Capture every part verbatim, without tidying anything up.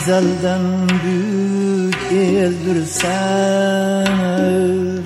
azaldan büyük eldirsen.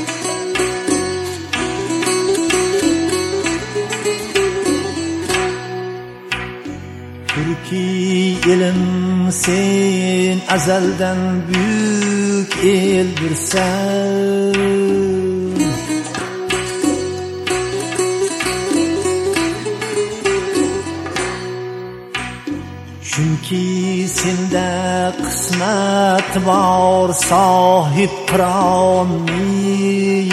Türkiye elim sen azaldan büyük eldirsen. Çünkü sende kısmet var sahip Kur'an'ı.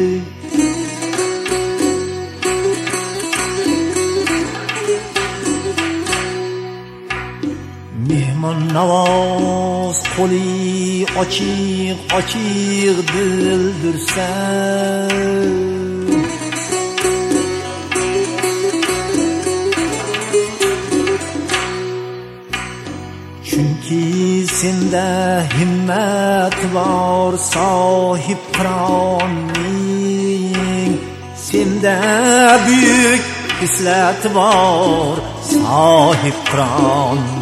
Mehman navaz koli açık açık dildirsen. Çünkü sende himmet var sahip Kur'an'ın. Sende büyük hislet var sahip Kur'an'ın.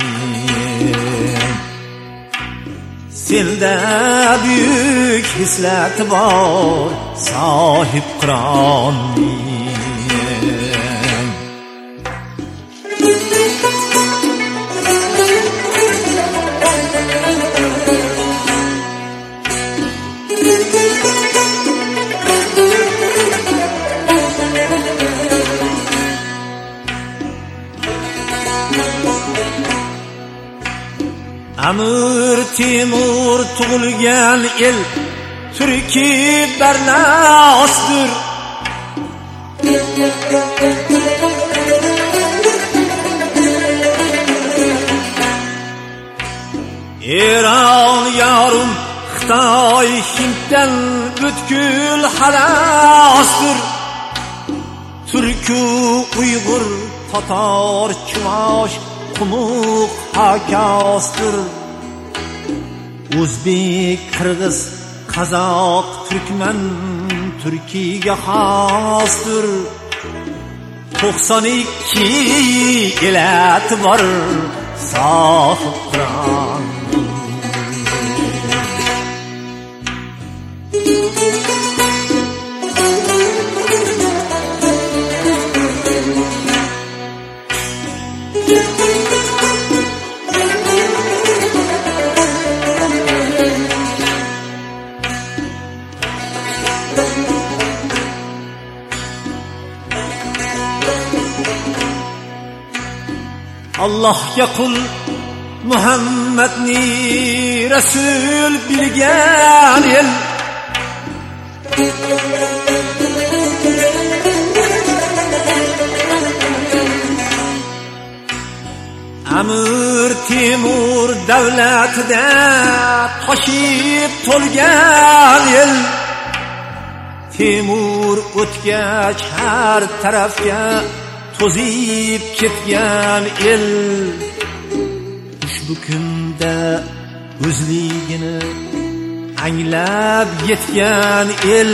Sende büyük hislet var sahip Kur'an'ın. Amir Temur tug'ilgan el Türkiye barlasdir. Eron yarım Xitoy Hinddan butkul xalasdir. Türkü Uyg'ur Tatar Chumash Qumuq hakasdir. O'zbek, Qirg'iz, Qozoq, Turkman Turkiyaga xosdir. to'qson ikki elat bor sohib Qur'on. Allah'ya kul Muhammedni Resul bilgen el. Amir Temur davlatida toshib to'lgan el. Temur o'tgach har tarafga to'zib ketgan el. Ushbu kunda o'zligini anglab yetgan el.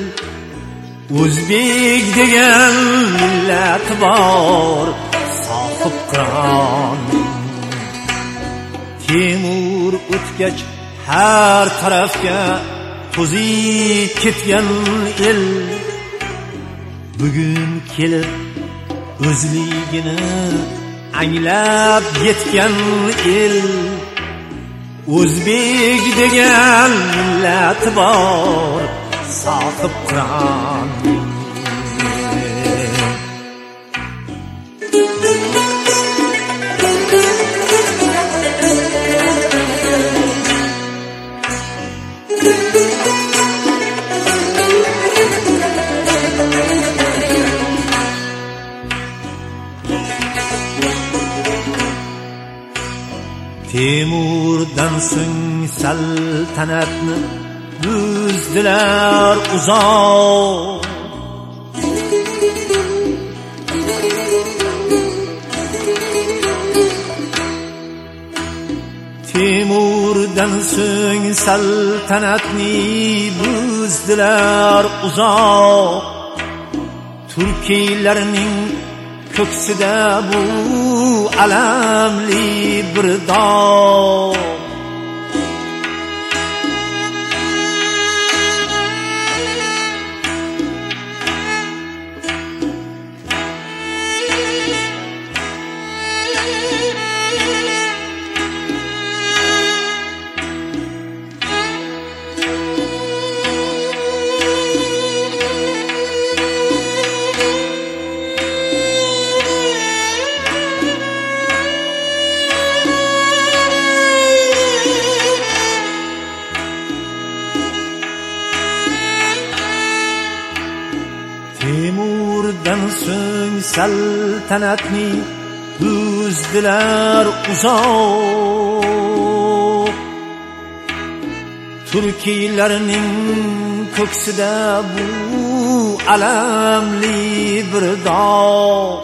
O'zbek degan millat bor sohib Qur'on. Temur o'tgach har tarafga to'zib ketgan el. Bugun kelib o'zligini anglab yetgan el. O'zbek degan millat bor sohib Qur'on. Temurdan so'ng saltanatni buzdilar uzoq. Temurdan so'ng saltanatni buzdilar uzoq. Turkiylarning ko'ksida bu alamli bir dog' Temurdan so'ng saltanatni uzdilar uzoq. Turkiylarning ko'ksida bu alamli bir dog'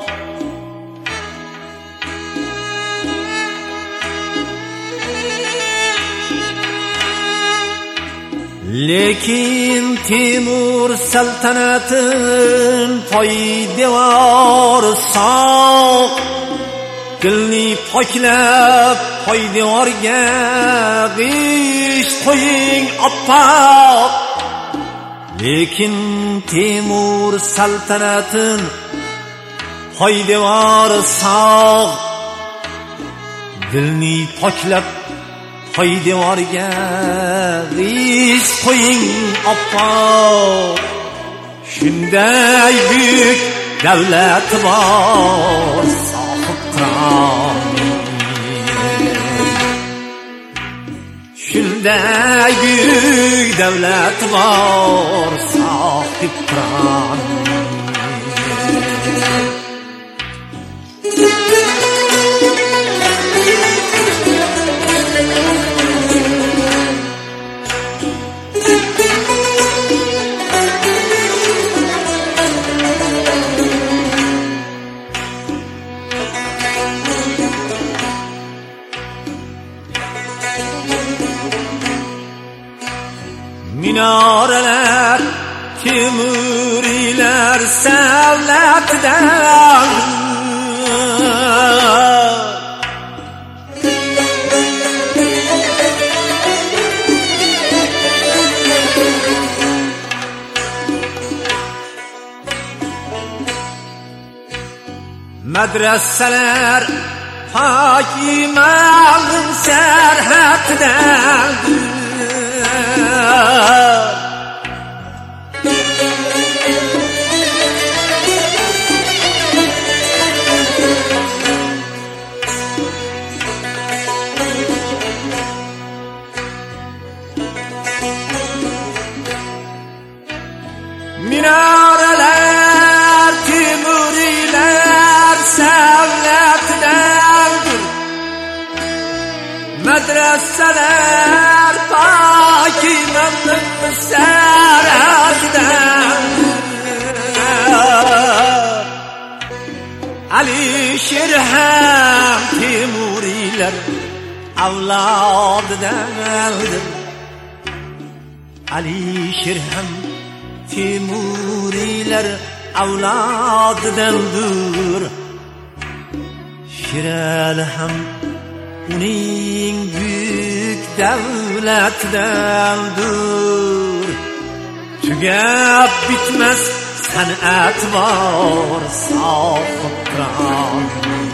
lekin Temur saltanatin poydevor sog' dilni poklab poydevorga g'isht qo'ying oppoq. Lekin Temur saltanatin poydevor sog' dilni poklab poydevorga g'isht qo'ying oppoq. Shunday buyuk davlat bor sohib qiron. Shunday buyuk davlat bor sohib qiron. Minoralar Temuriylar savlatidan madrasalar pok iymon sarhatidan Minoralar Temuriylar savlatidandir. Madrasalar pok iymon sarhatidandir. Alisher ham Temuriylar avlodidandir. Alisher ham Temuriylar avlodidandir. Sherali ham uning buyuk davlatidandir. Tugab bitmas san'at bor sohib qiron.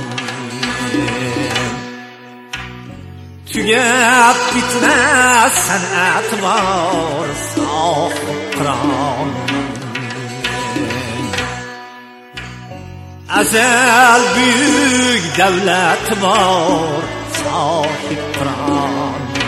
Tugab bitmas san'at bor sohib qiron. Azal buyuk davlat bor sohib qiron.